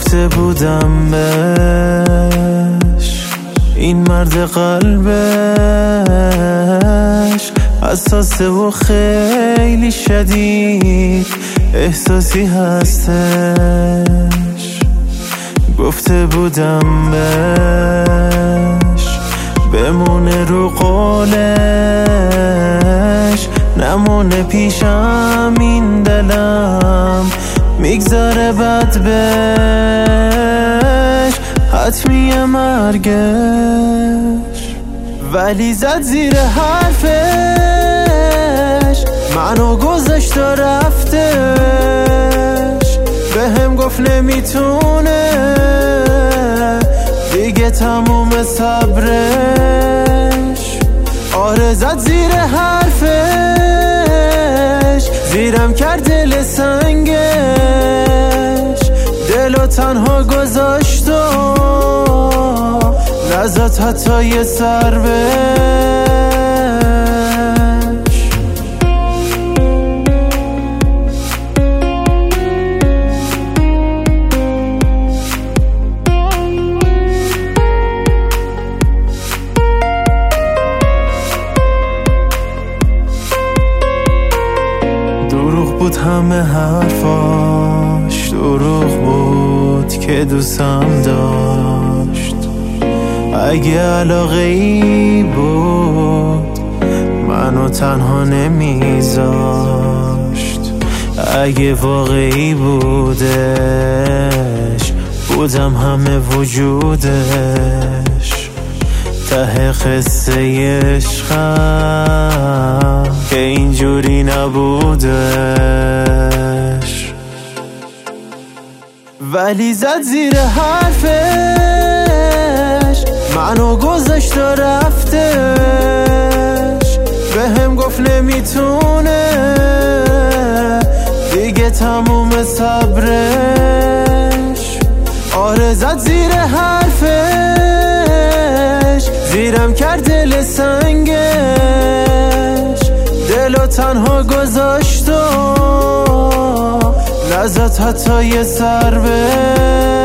گفته بودم بهش این مرد قلبش حساسه و خیلی شدید احساسی هستش. گفته بودم بهش بمونه رو قولش، نمونه پیشم این دلم میگذاره بد بهش، حتمیه مرگش. ولی زد زیر حرفش، منو گذاشت و رفتش، بهم گفت نمیتونه دیگه تموم صبرش. آره زد زیر حرفش، زیرم کرد دل سنگش، دلو تنها گذاشت و نزد حتی یه سر بهش. دروغ بود همه حرفاش، دروغ بود که دوستم داشت. اگه علاقه ای بود منو تنها نمیذاشت، اگه واقعی بودش بودم همه وجودش. ته قصه عشقم که اینجوری نبودش. ولی زد زیر حرفش، منو گذاشت و رفتش، بهم گفت نمیتونه دیگه تموم صبرش. آره زد زیر حرفش، زیرم کرد دل سنگش، دلو تنها گذاشت و نزد حتی یه سر بهش.